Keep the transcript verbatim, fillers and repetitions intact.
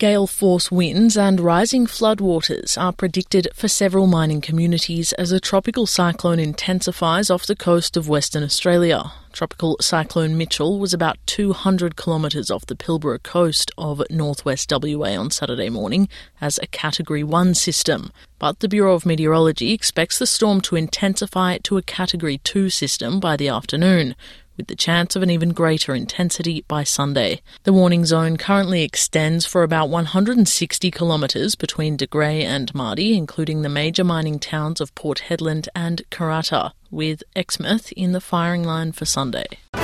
Gale-force winds and rising floodwaters are predicted for several mining communities as a tropical cyclone intensifies off the coast of Western Australia. Tropical Cyclone Mitchell was about two hundred kilometres off the Pilbara coast of northwest W A on Saturday morning as a Category one system. But the Bureau of Meteorology expects the storm to intensify to a Category two system by the afternoon, with the chance of an even greater intensity by Sunday. The warning zone currently extends for about one hundred sixty kilometres between De Grey and Mardi, including the major mining towns of Port Hedland and Karratha, with Exmouth in the firing line for Sunday.